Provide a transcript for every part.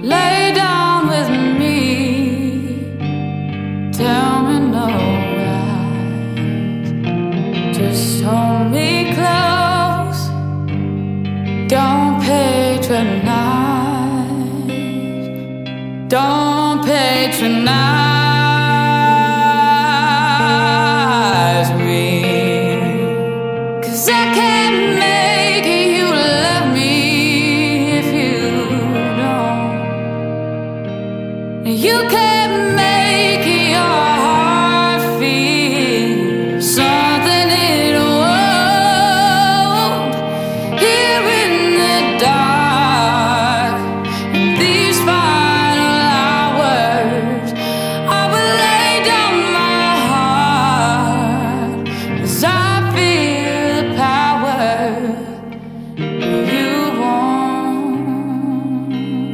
Lay down with me. Tell me no lies. Just hold me close. Don't patronize. Don't patronize me. 'Cause I can't make you love me if you don't. You can't make your heart feel something it won't. Here in the dark, in these final hours, I will lay down my heart, 'cause I feel the power you want.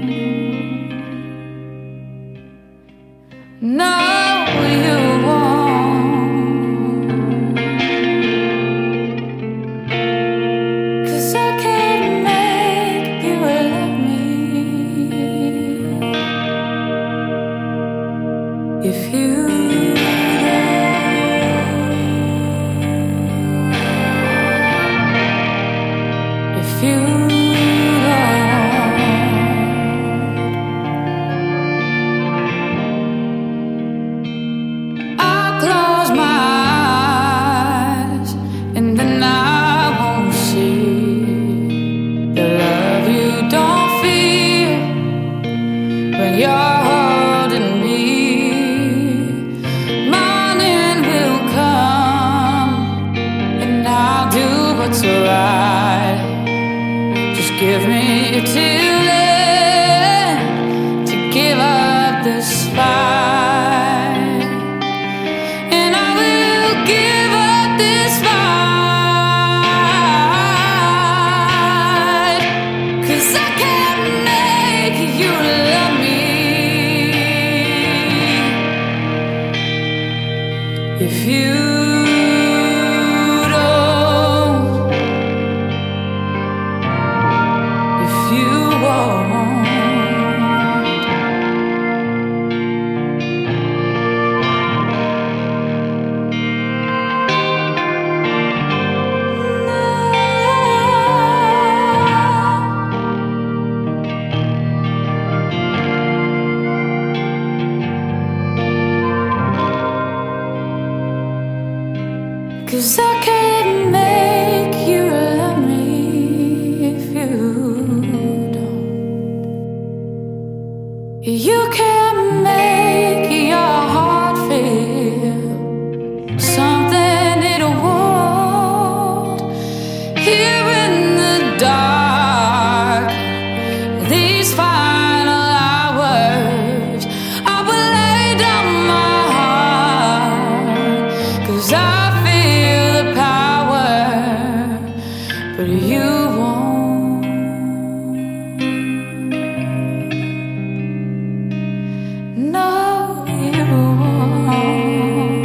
No, you won't. 'Cause I can't make you love me if you don't. If you don't. I'll close my eyes and then I won't see the love you don't feel when you're holding me. Morning will come and I'll do what's right. Just give me till then to give up this fight. And I will give up this fight. 'Cause I can't make you love me if you don't. If you won't. Cause I can't make you love me if you don't. You can't make your heart feel something it won't. Here in the dark, these final hours, I will lay down my heart. 'Cause I feel the power, but you won't. No, you won't.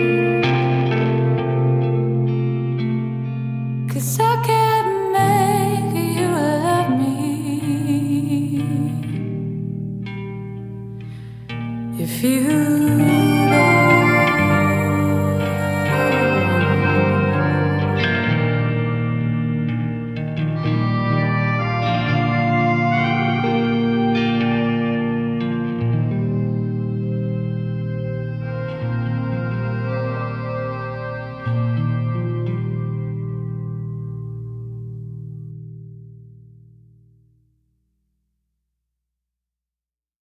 'Cause I can't make you love me if you